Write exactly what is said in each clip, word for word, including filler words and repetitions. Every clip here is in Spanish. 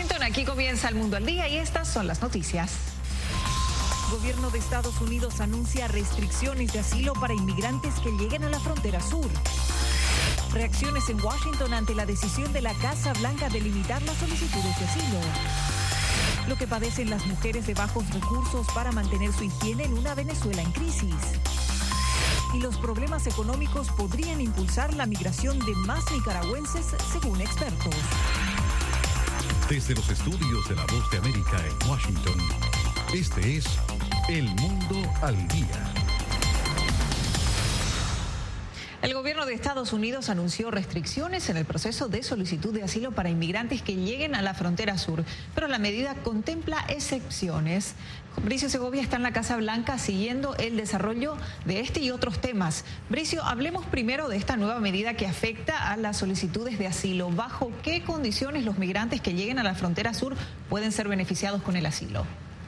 Washington, aquí comienza El Mundo al Día y estas son las noticias. Gobierno de Estados Unidos anuncia restricciones de asilo para inmigrantes que lleguen a la frontera sur. Reacciones en Washington ante la decisión de la Casa Blanca de limitar las solicitudes de asilo. Lo que padecen las mujeres de bajos recursos para mantener su higiene en una Venezuela en crisis. Y los problemas económicos podrían impulsar la migración de más nicaragüenses, según expertos. Desde los estudios de La Voz de América en Washington, este es El Mundo al Día. El gobierno de Estados Unidos anunció restricciones en el proceso de solicitud de asilo para inmigrantes que lleguen a la frontera sur, pero la medida contempla excepciones. Bricio Segovia está en la Casa Blanca siguiendo el desarrollo de este y otros temas. Bricio, hablemos primero de esta nueva medida que afecta a las solicitudes de asilo. ¿Bajo qué condiciones los migrantes que lleguen a la frontera sur pueden ser beneficiados con el asilo?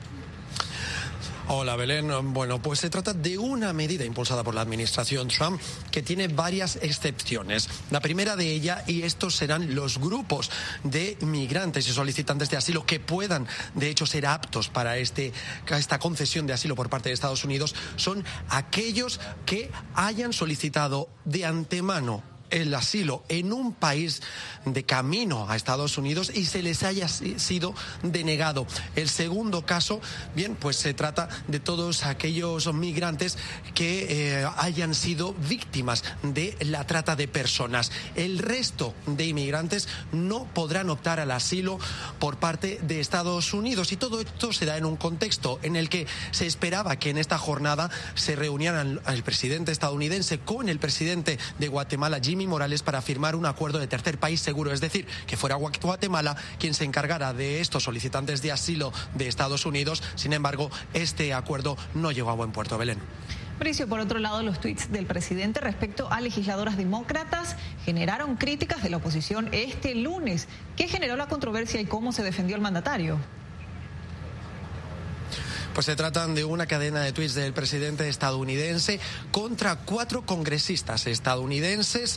Hola Belén, bueno, pues se trata de una medida impulsada por la administración Trump que tiene varias excepciones. La primera de ellas, y estos serán los grupos de migrantes y solicitantes de asilo que puedan, de hecho, ser aptos para este, esta concesión de asilo por parte de Estados Unidos, son aquellos que hayan solicitado de antemano el asilo en un país de camino a Estados Unidos y se les haya sido denegado. El segundo caso, bien, pues se trata de todos aquellos migrantes que eh, hayan sido víctimas de la trata de personas. El resto de inmigrantes no podrán optar al asilo por parte de Estados Unidos, y todo esto se da en un contexto en el que se esperaba que en esta jornada se reunieran el presidente estadounidense con el presidente de Guatemala, Jimmy Morales, para firmar un acuerdo de tercer país seguro, es decir, que fuera Guatemala quien se encargara de estos solicitantes de asilo de Estados Unidos. Sin embargo, este acuerdo no llegó a buen puerto. Belén. Mauricio, por otro lado, los tuits del presidente respecto a legisladoras demócratas generaron críticas de la oposición este lunes. ¿Qué generó la controversia y cómo se defendió el mandatario? Pues se tratan de una cadena de tuits del presidente estadounidense contra cuatro congresistas estadounidenses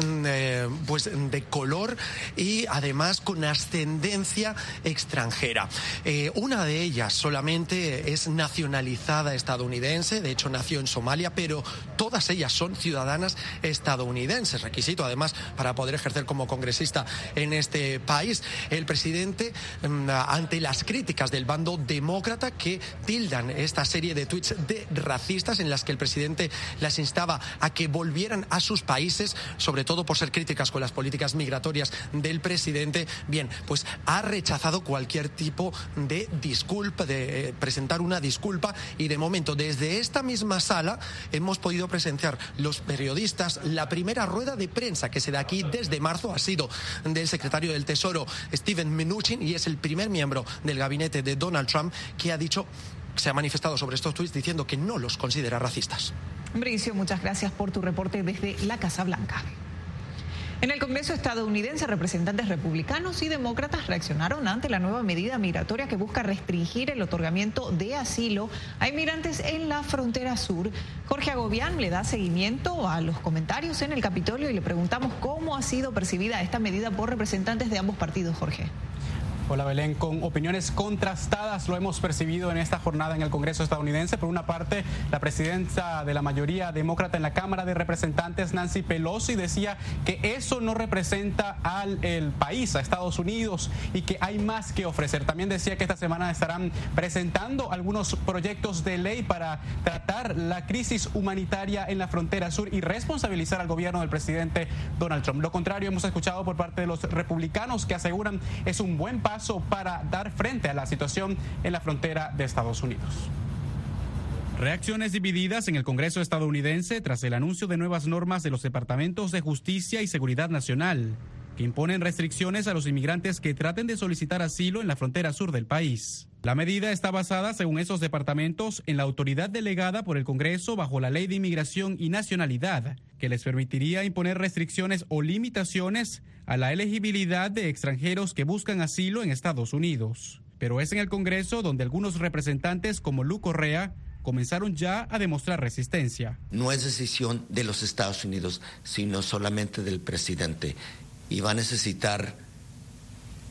eh, pues de color y además con ascendencia extranjera. Eh, una de ellas solamente es nacionalizada estadounidense, de hecho nació en Somalia, pero todas ellas son ciudadanas estadounidenses, requisito además para poder ejercer como congresista en este país. El presidente, ante las críticas del bando demócrata que tildan esta serie de tuits de racistas en las que el presidente las instaba a que volvieran a sus países, sobre todo por ser críticas con las políticas migratorias del presidente, bien, pues ha rechazado cualquier tipo de disculpa, de eh, presentar una disculpa, y de momento desde esta misma sala hemos podido presenciar los periodistas la primera rueda de prensa que se da aquí desde marzo. Ha sido del secretario del Tesoro Steven Mnuchin, y es el primer miembro del gabinete de Donald Trump que ha dicho, se ha manifestado sobre estos tuits diciendo que no los considera racistas. Bricio, muchas gracias por tu reporte desde la Casa Blanca. En el Congreso estadounidense, representantes republicanos y demócratas reaccionaron ante la nueva medida migratoria que busca restringir el otorgamiento de asilo a inmigrantes en la frontera sur. Jorge Agobián le da seguimiento a los comentarios en el Capitolio y le preguntamos cómo ha sido percibida esta medida por representantes de ambos partidos. Jorge. Hola Belén, con opiniones contrastadas lo hemos percibido en esta jornada en el Congreso estadounidense. Por una parte, la presidenta de la mayoría demócrata en la Cámara de Representantes, Nancy Pelosi, decía que eso no representa al el país, a Estados Unidos, y que hay más que ofrecer. También decía que esta semana estarán presentando algunos proyectos de ley para tratar la crisis humanitaria en la frontera sur y responsabilizar al gobierno del presidente Donald Trump. Lo contrario hemos escuchado por parte de los republicanos, que aseguran es un buen paso para dar frente a la situación en la frontera de Estados Unidos. Reacciones divididas en el Congreso estadounidense tras el anuncio de nuevas normas de los departamentos de Justicia y Seguridad Nacional que imponen restricciones a los inmigrantes que traten de solicitar asilo en la frontera sur del país. La medida está basada, según esos departamentos, en la autoridad delegada por el Congreso bajo la Ley de Inmigración y Nacionalidad, que les permitiría imponer restricciones o limitaciones a la elegibilidad de extranjeros que buscan asilo en Estados Unidos. Pero es en el Congreso donde algunos representantes, como Lu Correa, comenzaron ya a demostrar resistencia. No es decisión de los Estados Unidos, sino solamente del presidente. Y va a necesitar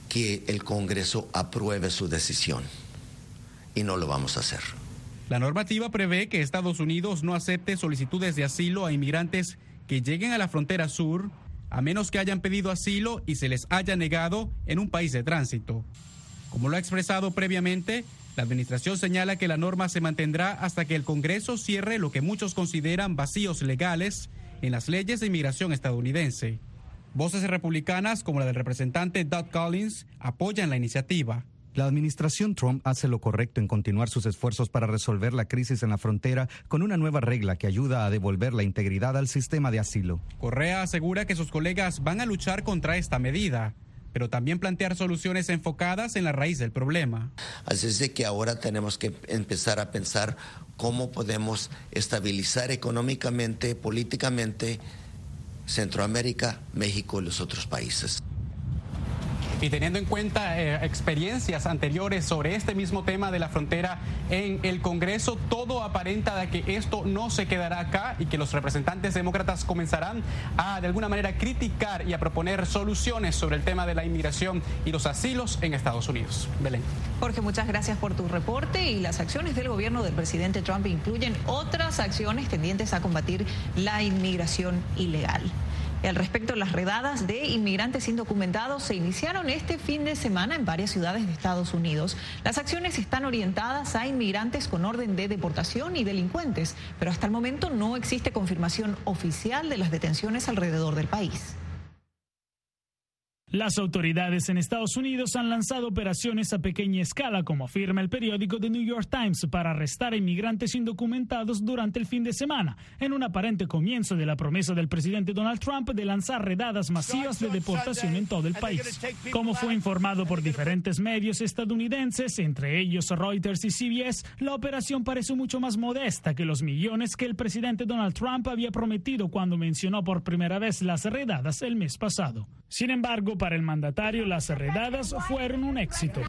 que el Congreso apruebe su decisión. Y no lo vamos a hacer. La normativa prevé que Estados Unidos no acepte solicitudes de asilo a inmigrantes que lleguen a la frontera sur, a menos que hayan pedido asilo y se les haya negado en un país de tránsito. Como lo ha expresado previamente, la administración señala que la norma se mantendrá hasta que el Congreso cierre lo que muchos consideran vacíos legales en las leyes de inmigración estadounidense. Voces republicanas, como la del representante Doug Collins, apoyan la iniciativa. La administración Trump hace lo correcto en continuar sus esfuerzos para resolver la crisis en la frontera con una nueva regla que ayuda a devolver la integridad al sistema de asilo. Correa asegura que sus colegas van a luchar contra esta medida, pero también plantear soluciones enfocadas en la raíz del problema. Así es de que ahora tenemos que empezar a pensar cómo podemos estabilizar económicamente, políticamente, Centroamérica, México y los otros países. Y teniendo en cuenta eh, experiencias anteriores sobre este mismo tema de la frontera en el Congreso, todo aparenta de que esto no se quedará acá y que los representantes demócratas comenzarán a, de alguna manera, criticar y a proponer soluciones sobre el tema de la inmigración y los asilos en Estados Unidos. Belén. Jorge, muchas gracias por tu reporte. Y las acciones del gobierno del presidente Trump incluyen otras acciones tendientes a combatir la inmigración ilegal. Al respecto, las redadas de inmigrantes indocumentados se iniciaron este fin de semana en varias ciudades de Estados Unidos. Las acciones están orientadas a inmigrantes con orden de deportación y delincuentes, pero hasta el momento no existe confirmación oficial de las detenciones alrededor del país. Las autoridades en Estados Unidos han lanzado operaciones a pequeña escala, como afirma el periódico The New York Times, para arrestar a inmigrantes indocumentados durante el fin de semana, en un aparente comienzo de la promesa del presidente Donald Trump de lanzar redadas masivas de deportación en todo el país. Como fue informado por diferentes medios estadounidenses, entre ellos Reuters y C B S, la operación parece mucho más modesta que los millones que el presidente Donald Trump había prometido cuando mencionó por primera vez las redadas el mes pasado. Sin embargo, para el mandatario, las redadas fueron un éxito.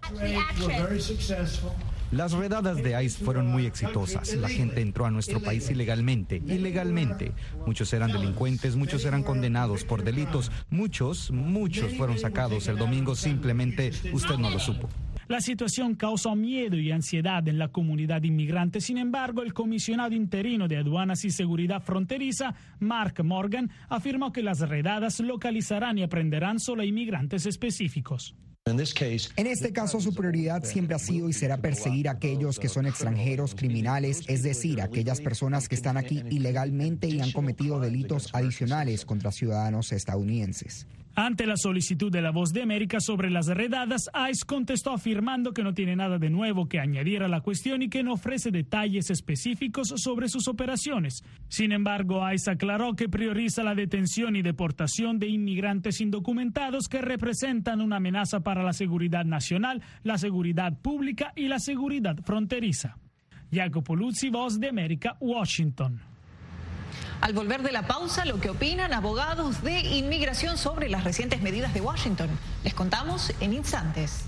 Las redadas de ICE fueron muy exitosas. La gente entró a nuestro país ilegalmente, ilegalmente. Muchos eran delincuentes, muchos eran condenados por delitos, muchos, muchos fueron sacados el domingo, simplemente usted no lo supo. La situación causó miedo y ansiedad en la comunidad inmigrante. Sin embargo, el comisionado interino de Aduanas y Seguridad Fronteriza, Mark Morgan, afirmó que las redadas localizarán y aprenderán solo a inmigrantes específicos. En este caso, su prioridad siempre ha sido y será perseguir a aquellos que son extranjeros criminales, es decir, aquellas personas que están aquí ilegalmente y han cometido delitos adicionales contra ciudadanos estadounidenses. Ante la solicitud de La Voz de América sobre las redadas, ICE contestó afirmando que no tiene nada de nuevo que añadir a la cuestión y que no ofrece detalles específicos sobre sus operaciones. Sin embargo, ICE aclaró que prioriza la detención y deportación de inmigrantes indocumentados que representan una amenaza para la seguridad nacional, la seguridad pública y la seguridad fronteriza. Jacopo Luzzi, Voz de América, Washington. Al volver de la pausa, lo que opinan abogados de inmigración sobre las recientes medidas de Washington. Les contamos en instantes.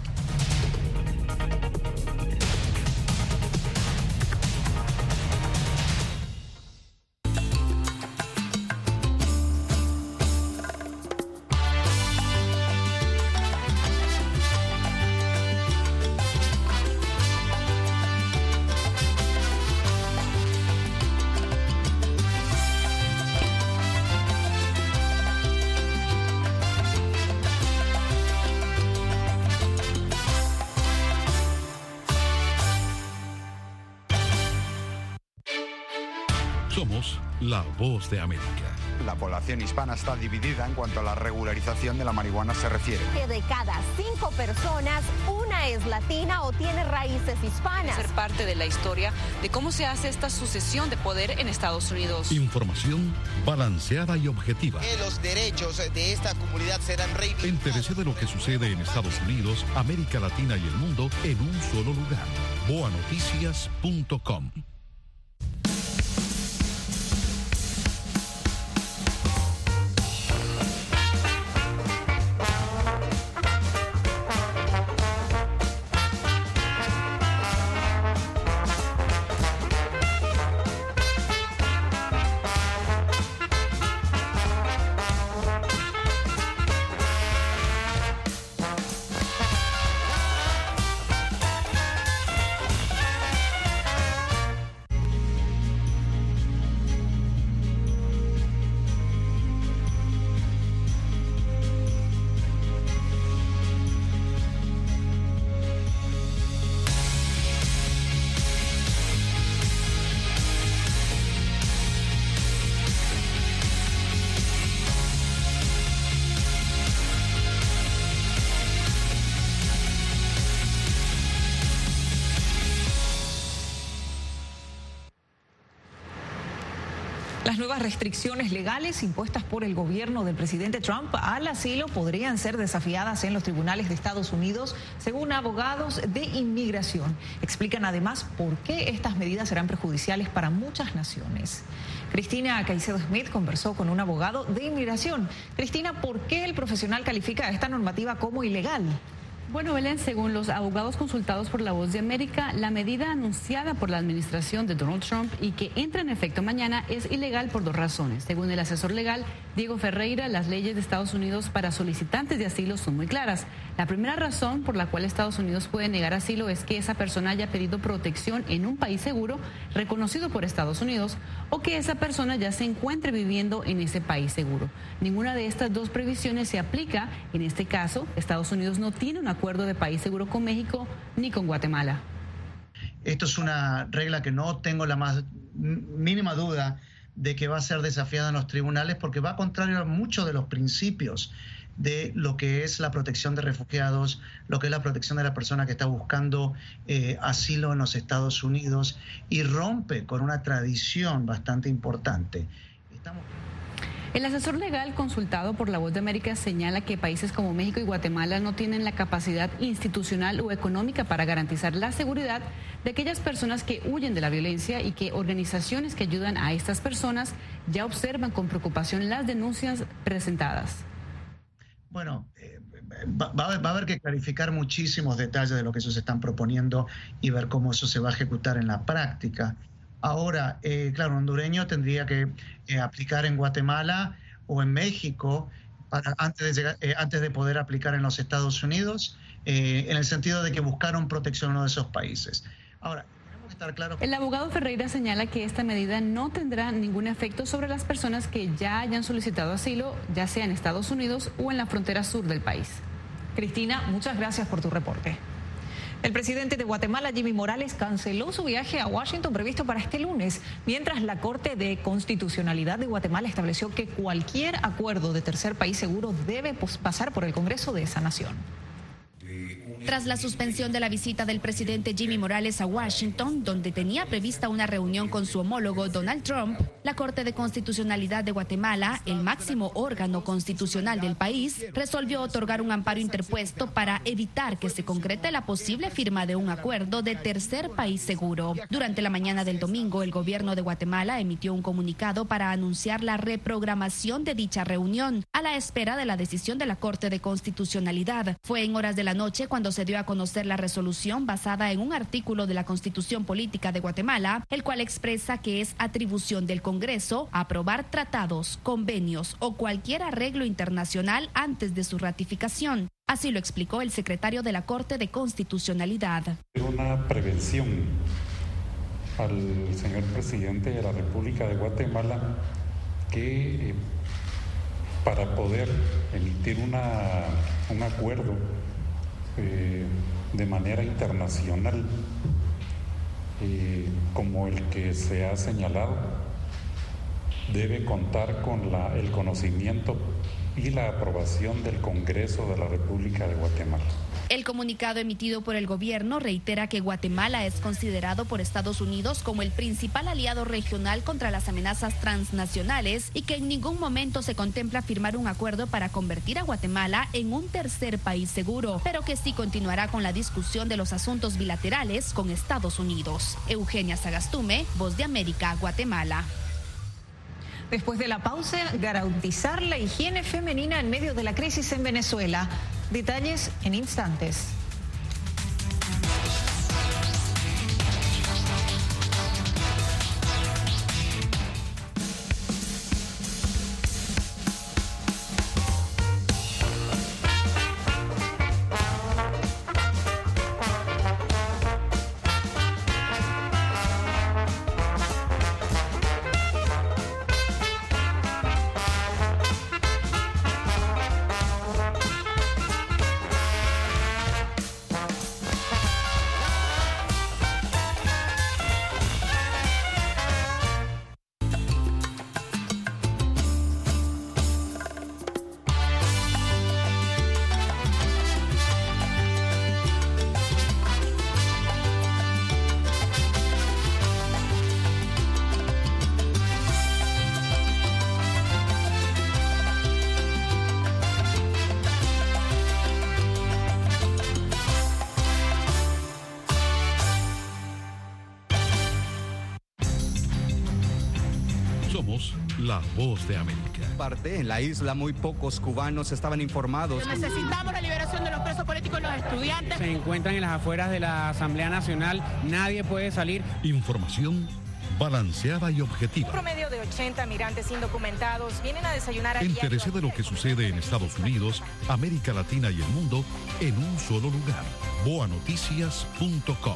Somos la Voz de América. La población hispana está dividida en cuanto a la regularización de la marihuana se refiere. Que de cada cinco personas, una es latina o tiene raíces hispanas. Ser parte de la historia de cómo se hace esta sucesión de poder en Estados Unidos. Información balanceada y objetiva. Que los derechos de esta comunidad serán reivindicados. Entérese de lo que sucede en Estados Unidos, América Latina y el mundo en un solo lugar. boa noticias punto com. Las nuevas restricciones legales impuestas por el gobierno del presidente Trump al asilo podrían ser desafiadas en los tribunales de Estados Unidos, según abogados de inmigración. Explican además por qué estas medidas serán perjudiciales para muchas naciones. Cristina Caicedo Smith conversó con un abogado de inmigración. Cristina, ¿por qué el profesional califica esta normativa como ilegal? Bueno, Belén, según los abogados consultados por La Voz de América, la medida anunciada por la administración de Donald Trump y que entra en efecto mañana es ilegal por dos razones. Según el asesor legal Diego Ferreira, las leyes de Estados Unidos para solicitantes de asilo son muy claras. La primera razón por la cual Estados Unidos puede negar asilo es que esa persona haya pedido protección en un país seguro reconocido por Estados Unidos o que esa persona ya se encuentre viviendo en ese país seguro. Ninguna de estas dos previsiones se aplica. En este caso, Estados Unidos no tiene una acuerdo de país seguro con México ni con Guatemala. Esto es una regla que no tengo la más mínima duda de que va a ser desafiada en los tribunales porque va contrario a muchos de los principios de lo que es la protección de refugiados, lo que es la protección de la persona que está buscando eh, asilo en los Estados Unidos y rompe con una tradición bastante importante. Estamos... El asesor legal consultado por La Voz de América señala que países como México y Guatemala no tienen la capacidad institucional o económica para garantizar la seguridad de aquellas personas que huyen de la violencia y que organizaciones que ayudan a estas personas ya observan con preocupación las denuncias presentadas. Bueno, eh, va, va a haber que clarificar muchísimos detalles de lo que ellos están proponiendo y ver cómo eso se va a ejecutar en la práctica. Ahora, eh, claro, un hondureño tendría que eh, aplicar en Guatemala o en México para, antes, de llegar, eh, antes de poder aplicar en los Estados Unidos, eh, en el sentido de que buscaron protección en uno de esos países. Ahora, tenemos que estar claros. El abogado Ferreira señala que esta medida no tendrá ningún efecto sobre las personas que ya hayan solicitado asilo, ya sea en Estados Unidos o en la frontera sur del país. Cristina, muchas gracias por tu reporte. El presidente de Guatemala, Jimmy Morales, canceló su viaje a Washington previsto para este lunes, mientras la Corte de Constitucionalidad de Guatemala estableció que cualquier acuerdo de tercer país seguro debe pasar por el Congreso de esa nación. Tras la suspensión de la visita del presidente Jimmy Morales a Washington, donde tenía prevista una reunión con su homólogo Donald Trump, la Corte de Constitucionalidad de Guatemala, el máximo órgano constitucional del país, resolvió otorgar un amparo interpuesto para evitar que se concrete la posible firma de un acuerdo de tercer país seguro. Durante la mañana del domingo, el gobierno de Guatemala emitió un comunicado para anunciar la reprogramación de dicha reunión, a la espera de la decisión de la Corte de Constitucionalidad. Fue en horas de la noche cuando se dio a conocer la resolución basada en un artículo de la Constitución Política de Guatemala, el cual expresa que es atribución del Congreso aprobar tratados, convenios o cualquier arreglo internacional antes de su ratificación. Así lo explicó el secretario de la Corte de Constitucionalidad. Una prevención al señor presidente de la República de Guatemala que eh, para poder emitir una, un acuerdo Eh, de manera internacional, eh, como el que se ha señalado, debe contar con la, el conocimiento y la aprobación del Congreso de la República de Guatemala. El comunicado emitido por el gobierno reitera que Guatemala es considerado por Estados Unidos como el principal aliado regional contra las amenazas transnacionales y que en ningún momento se contempla firmar un acuerdo para convertir a Guatemala en un tercer país seguro, pero que sí continuará con la discusión de los asuntos bilaterales con Estados Unidos. Eugenia Sagastume, Voz de América, Guatemala. Después de la pausa, garantizar la higiene femenina en medio de la crisis en Venezuela. Detalles en instantes. Somos la voz de América. Parte en la isla muy pocos cubanos estaban informados. Necesitamos la liberación de los presos políticos y los estudiantes. Se encuentran en las afueras de la Asamblea Nacional, nadie puede salir. Información balanceada y objetiva. Un promedio de ochenta migrantes indocumentados vienen a desayunar a diario. Entérese de lo que sucede en Estados Unidos, América Latina y el mundo en un solo lugar. boa noticias punto com.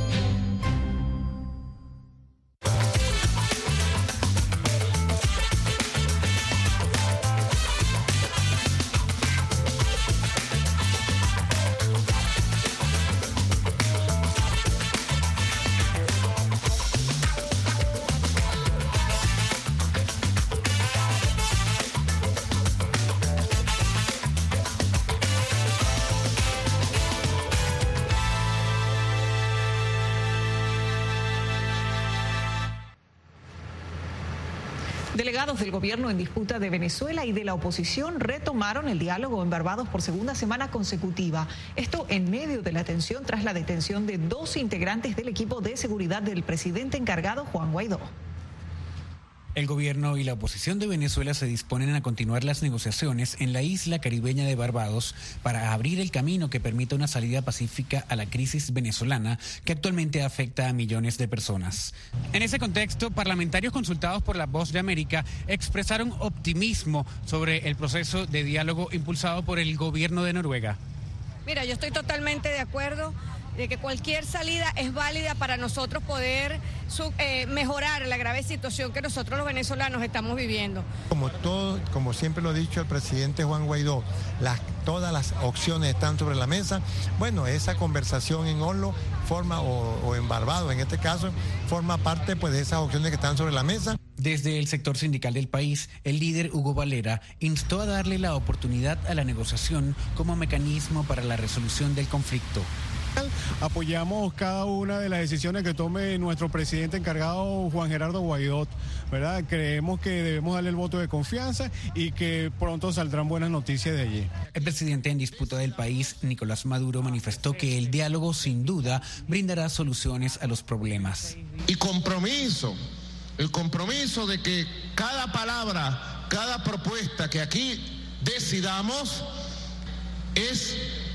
Delegados del gobierno en disputa de Venezuela y de la oposición retomaron el diálogo en Barbados por segunda semana consecutiva. Esto en medio de la tensión tras la detención de dos integrantes del equipo de seguridad del presidente encargado, Juan Guaidó. El gobierno y la oposición de Venezuela se disponen a continuar las negociaciones en la isla caribeña de Barbados para abrir el camino que permita una salida pacífica a la crisis venezolana que actualmente afecta a millones de personas. En ese contexto, parlamentarios consultados por La Voz de América expresaron optimismo sobre el proceso de diálogo impulsado por el gobierno de Noruega. Mira, yo estoy totalmente de acuerdo de que cualquier salida es válida para nosotros poder su, eh, mejorar la grave situación que nosotros los venezolanos estamos viviendo. Como todo, como siempre lo ha dicho el presidente Juan Guaidó, las, todas las opciones están sobre la mesa. Bueno, esa conversación en Oslo forma, o, o en Barbados en este caso, forma parte pues de esas opciones que están sobre la mesa. Desde el sector sindical del país, el líder Hugo Valera instó a darle la oportunidad a la negociación como mecanismo para la resolución del conflicto. Apoyamos cada una de las decisiones que tome nuestro presidente encargado Juan Gerardo Guaidó, ¿verdad? Creemos que debemos darle el voto de confianza y que pronto saldrán buenas noticias de allí. El presidente en disputa del país, Nicolás Maduro, manifestó que el diálogo sin duda brindará soluciones a los problemas. Y compromiso, el compromiso de que cada palabra, cada propuesta que aquí decidamos es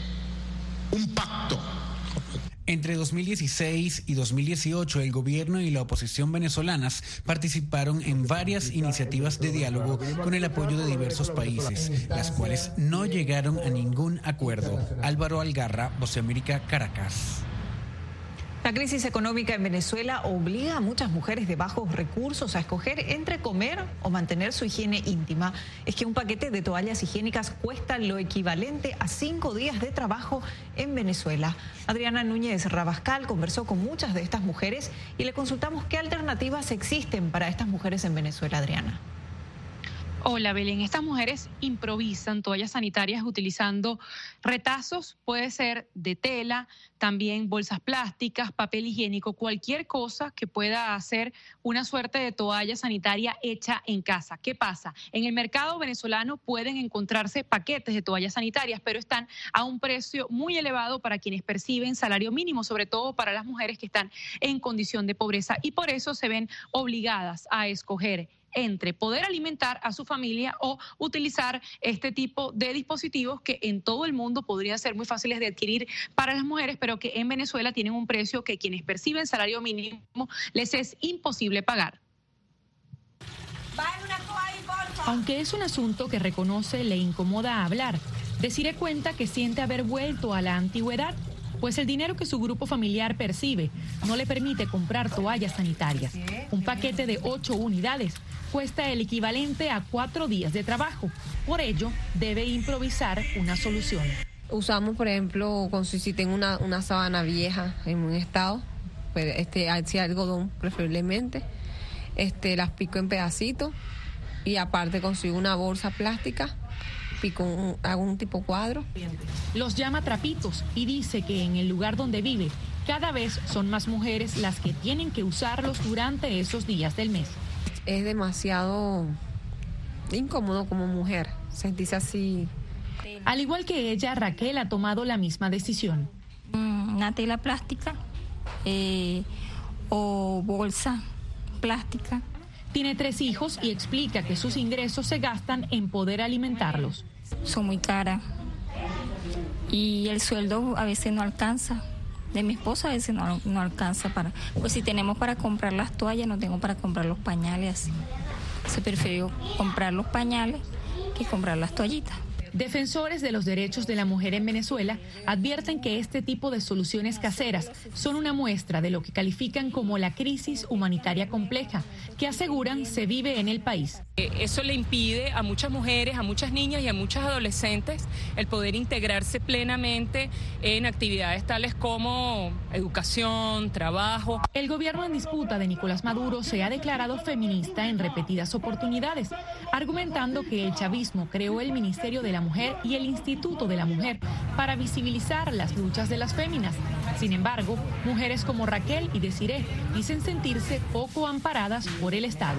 un pacto. Entre dos mil dieciséis y dos mil dieciocho, el gobierno y la oposición venezolanas participaron en varias iniciativas de diálogo con el apoyo de diversos países, las cuales no llegaron a ningún acuerdo. Álvaro Algarra, Voz de América, Caracas. La crisis económica en Venezuela obliga a muchas mujeres de bajos recursos a escoger entre comer o mantener su higiene íntima. Es que un paquete de toallas higiénicas cuesta lo equivalente a cinco días de trabajo en Venezuela. Adriana Núñez Rabascal conversó con muchas de estas mujeres y le consultamos qué alternativas existen para estas mujeres en Venezuela. Adriana. Hola Belén, estas mujeres improvisan toallas sanitarias utilizando retazos, puede ser de tela, también bolsas plásticas, papel higiénico, cualquier cosa que pueda hacer una suerte de toalla sanitaria hecha en casa. ¿Qué pasa? En el mercado venezolano pueden encontrarse paquetes de toallas sanitarias, pero están a un precio muy elevado para quienes perciben salario mínimo, sobre todo para las mujeres que están en condición de pobreza, y por eso se ven obligadas a escoger entre poder alimentar a su familia o utilizar este tipo de dispositivos que en todo el mundo podrían ser muy fáciles de adquirir para las mujeres, pero que en Venezuela tienen un precio que quienes perciben salario mínimo les es imposible pagar. Aunque es un asunto que reconoce le incomoda hablar, Desiree cuenta que siente haber vuelto a la antigüedad, pues el dinero que su grupo familiar percibe no le permite comprar toallas sanitarias. Un paquete de ocho unidades cuesta el equivalente a cuatro días de trabajo. Por ello, debe improvisar una solución. Usamos, por ejemplo, con si tengo una, una sábana vieja en un estado, pues, este, si algodón preferiblemente, este, las pico en pedacitos y aparte consigo una bolsa plástica. Con un, hago un tipo cuadro. Los llama trapitos y dice que en el lugar donde vive cada vez son más mujeres las que tienen que usarlos durante esos días del mes. Es demasiado incómodo como mujer sentirse así. Al igual que ella, Raquel ha tomado la misma decisión. Una tela plástica eh, o bolsa plástica. Tiene tres hijos y explica que sus ingresos se gastan en poder alimentarlos. Son muy caras y el sueldo a veces no alcanza. De mi esposa a veces no, no alcanza para... Pues si tenemos para comprar las toallas, no tengo para comprar los pañales así. Se prefirió comprar los pañales que comprar las toallitas. Defensores de los derechos de la mujer en Venezuela advierten que este tipo de soluciones caseras son una muestra de lo que califican como la crisis humanitaria compleja, que aseguran se vive en el país. Eso le impide a muchas mujeres, a muchas niñas y a muchas adolescentes el poder integrarse plenamente en actividades tales como educación, trabajo. El gobierno en disputa de Nicolás Maduro se ha declarado feminista en repetidas oportunidades, argumentando que el chavismo creó el Ministerio de la Mujer y el Instituto de la Mujer para visibilizar las luchas de las féminas. Sin embargo, mujeres como Raquel y Desiree dicen sentirse poco amparadas por el Estado.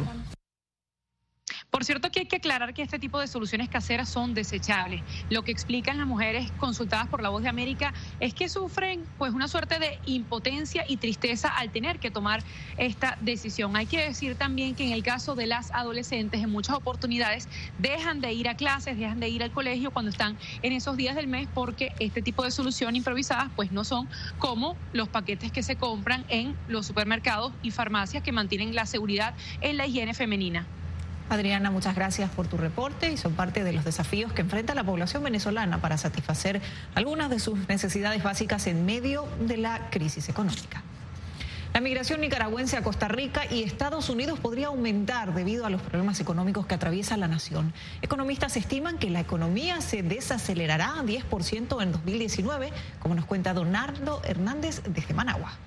Por cierto que hay que aclarar que este tipo de soluciones caseras son desechables. Lo que explican las mujeres consultadas por La Voz de América es que sufren pues una suerte de impotencia y tristeza al tener que tomar esta decisión. Hay que decir también que en el caso de las adolescentes en muchas oportunidades dejan de ir a clases, dejan de ir al colegio cuando están en esos días del mes porque este tipo de soluciones improvisadas pues no son como los paquetes que se compran en los supermercados y farmacias que mantienen la seguridad en la higiene femenina. Adriana, muchas gracias por tu reporte y son parte de los desafíos que enfrenta la población venezolana para satisfacer algunas de sus necesidades básicas en medio de la crisis económica. La migración nicaragüense a Costa Rica y Estados Unidos podría aumentar debido a los problemas económicos que atraviesa la nación. Economistas estiman que la economía se desacelerará a diez por ciento en dos mil diecinueve, como nos cuenta Donaldo Hernández desde Managua.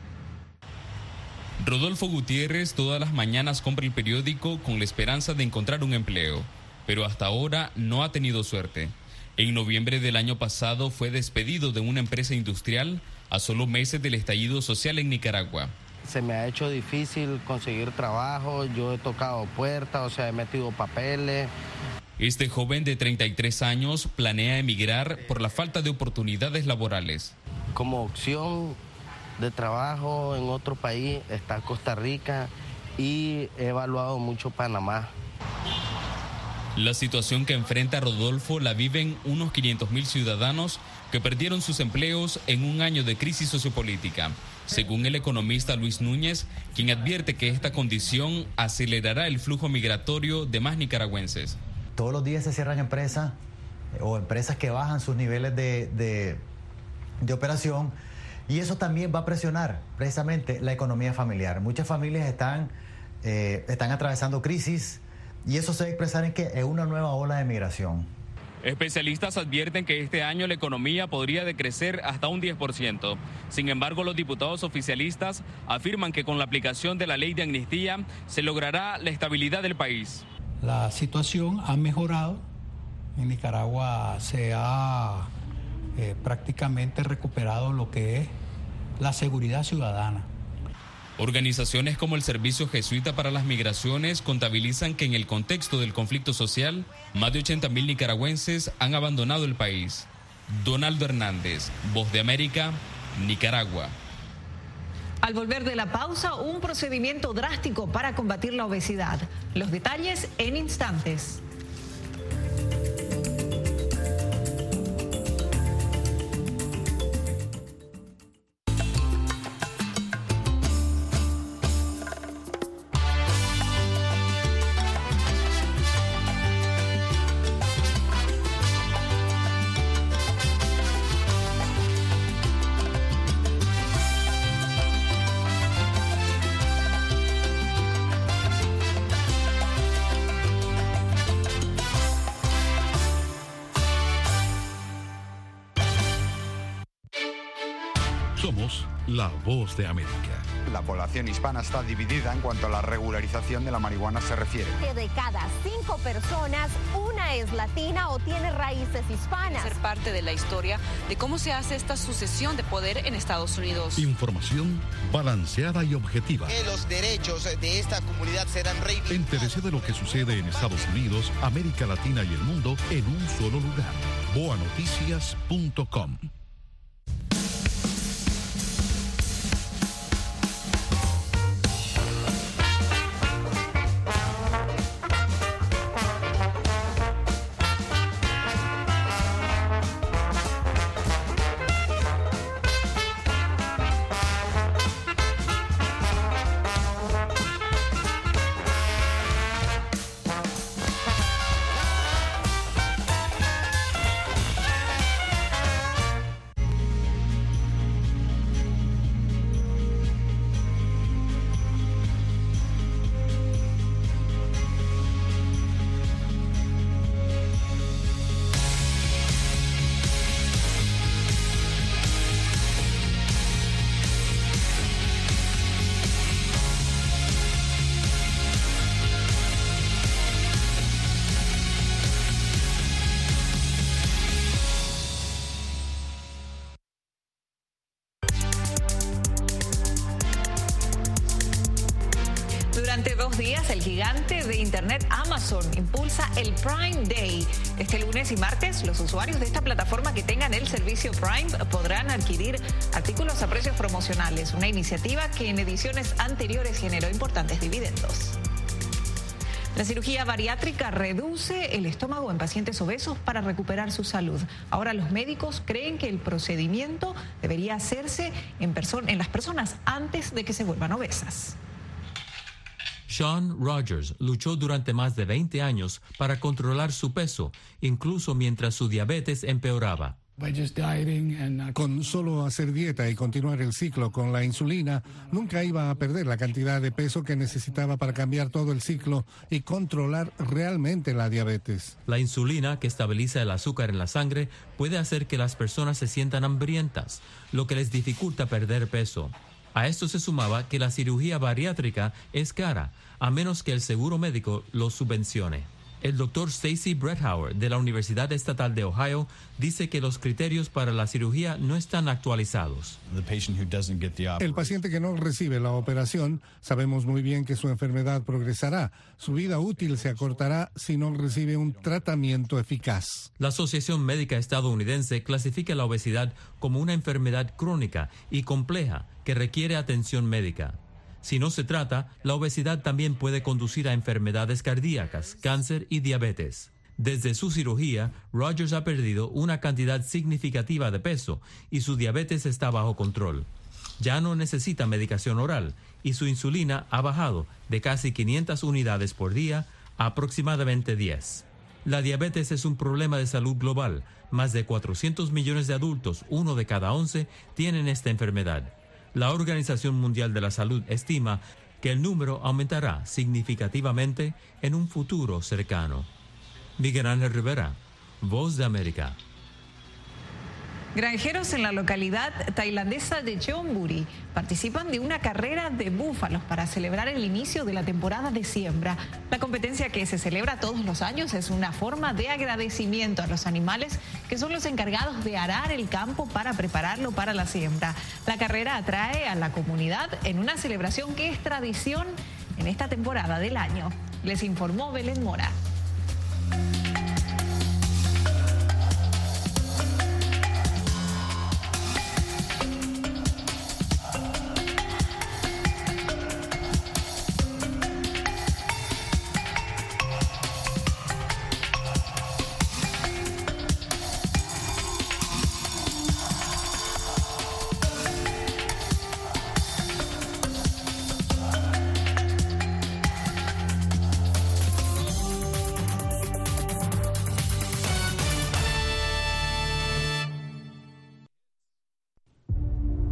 Rodolfo Gutiérrez todas las mañanas compra el periódico con la esperanza de encontrar un empleo, pero hasta ahora no ha tenido suerte. En noviembre del año pasado fue despedido de una empresa industrial a solo meses del estallido social en Nicaragua. Se me ha hecho difícil conseguir trabajo, yo he tocado puertas, o sea, he metido papeles. Este joven de treinta y tres años planea emigrar por la falta de oportunidades laborales. Como opción de trabajo en otro país está Costa Rica y he evaluado mucho Panamá. La situación que enfrenta Rodolfo la viven unos quinientos mil ciudadanos que perdieron sus empleos en un año de crisis sociopolítica, según el economista Luis Núñez, quien advierte que esta condición acelerará el flujo migratorio de más nicaragüenses. Todos los días se cierran empresas o empresas que bajan sus niveles de, de, de operación. Y eso también va a presionar precisamente la economía familiar. Muchas familias están, eh, están atravesando crisis y eso se va a expresar en que es una nueva ola de migración. Especialistas advierten que este año la economía podría decrecer hasta un diez por ciento. Sin embargo, los diputados oficialistas afirman que con la aplicación de la ley de amnistía se logrará la estabilidad del país. La situación ha mejorado. En Nicaragua se ha eh, prácticamente recuperado lo que es la seguridad ciudadana. Organizaciones como el Servicio Jesuita para las Migraciones contabilizan que en el contexto del conflicto social, más de ochenta mil nicaragüenses han abandonado el país. Donaldo Hernández, Voz de América, Nicaragua. Al volver de la pausa, un procedimiento drástico para combatir la obesidad. Los detalles en instantes. Somos la Voz de América. La población hispana está dividida en cuanto a la regularización de la marihuana se refiere. Que de cada cinco personas, una es latina o tiene raíces hispanas. Ser parte de la historia de cómo se hace esta sucesión de poder en Estados Unidos. Información balanceada y objetiva. Que los derechos de esta comunidad serán reivindicados. Entérese de lo que sucede en Estados Unidos, América Latina y el mundo en un solo lugar. boa noticias punto com. buenos días. El gigante de Internet Amazon impulsa el Prime Day. Este lunes y martes, los usuarios de esta plataforma que tengan el servicio Prime podrán adquirir artículos a precios promocionales. Una iniciativa que en ediciones anteriores generó importantes dividendos. La cirugía bariátrica reduce el estómago en pacientes obesos para recuperar su salud. Ahora los médicos creen que el procedimiento debería hacerse en, en las personas antes de que se vuelvan obesas. Sean Rogers luchó durante más de veinte años para controlar su peso, incluso mientras su diabetes empeoraba. Con solo hacer dieta y continuar el ciclo con la insulina, nunca iba a perder la cantidad de peso que necesitaba para cambiar todo el ciclo y controlar realmente la diabetes. La insulina, que estabiliza el azúcar en la sangre, puede hacer que las personas se sientan hambrientas, lo que les dificulta perder peso. A esto se sumaba que la cirugía bariátrica es cara, a menos que el seguro médico lo subvencione. El doctor Stacy Bretthauer de la Universidad Estatal de Ohio dice que los criterios para la cirugía no están actualizados. El paciente que no recibe la operación, sabemos muy bien que su enfermedad progresará. Su vida útil se acortará si no recibe un tratamiento eficaz. La Asociación Médica Estadounidense clasifica la obesidad como una enfermedad crónica y compleja que requiere atención médica. Si no se trata, la obesidad también puede conducir a enfermedades cardíacas, cáncer y diabetes. Desde su cirugía, Rogers ha perdido una cantidad significativa de peso y su diabetes está bajo control. Ya no necesita medicación oral y su insulina ha bajado de casi quinientas unidades por día a aproximadamente diez. La diabetes es un problema de salud global. Más de cuatrocientos millones de adultos, uno de cada once, tienen esta enfermedad. La Organización Mundial de la Salud estima que el número aumentará significativamente en un futuro cercano. Miguel Ángel Rivera, Voz de América. Granjeros en la localidad tailandesa de Chonburi participan de una carrera de búfalos para celebrar el inicio de la temporada de siembra. La competencia, que se celebra todos los años, es una forma de agradecimiento a los animales que son los encargados de arar el campo para prepararlo para la siembra. La carrera atrae a la comunidad en una celebración que es tradición en esta temporada del año. Les informó Belén Mora.